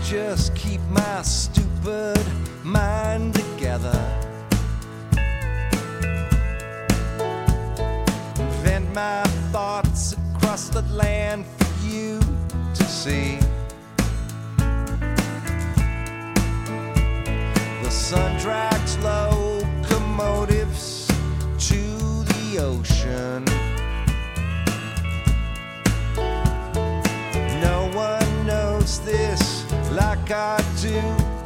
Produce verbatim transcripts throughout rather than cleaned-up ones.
just keep my stupid mind together. Vent my thoughts across the land for you to see. The sun drags locomotives to the ocean. No one knows this like I do.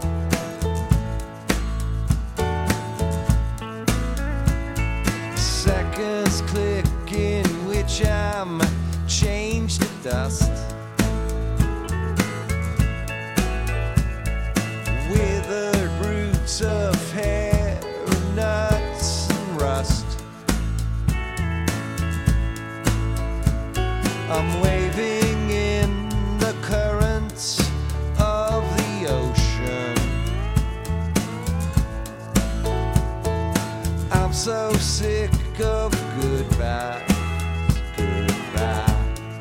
Seconds click in which I'm changed to dust. Withered roots of hair and nuts and rust. I'm waving in the currents of the ocean. I'm so sick of goodbye, goodbye.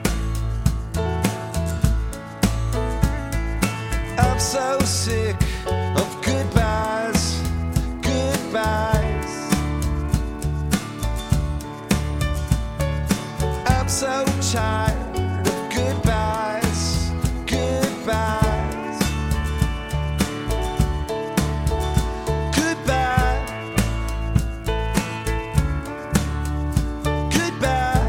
I'm so sick of goodbyes, goodbyes. I'm so tired of goodbyes, goodbyes. Goodbye, goodbye.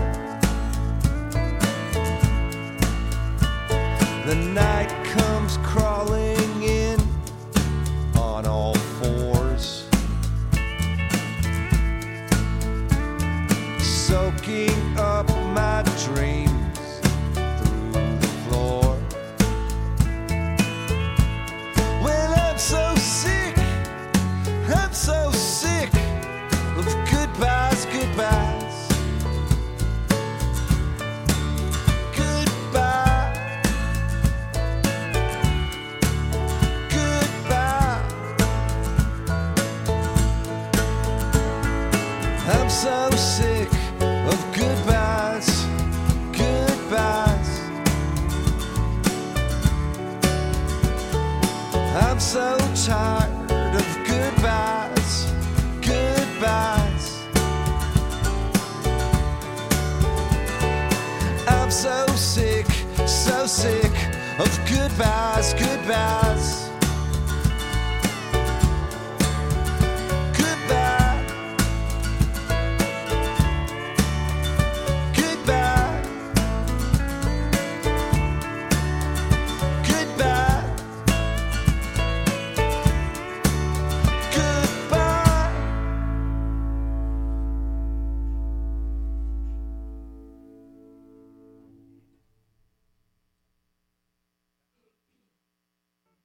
The night comes crawling in on all fours, soaking up my dreams through the floor. Well, I'm so sick, I'm so sick of goodbyes, goodbyes. Goodbye, goodbye. I'm so sick of goodbyes, goodbyes. I'm so tired of goodbyes, goodbyes. I'm so sick, so sick of goodbyes, goodbyes.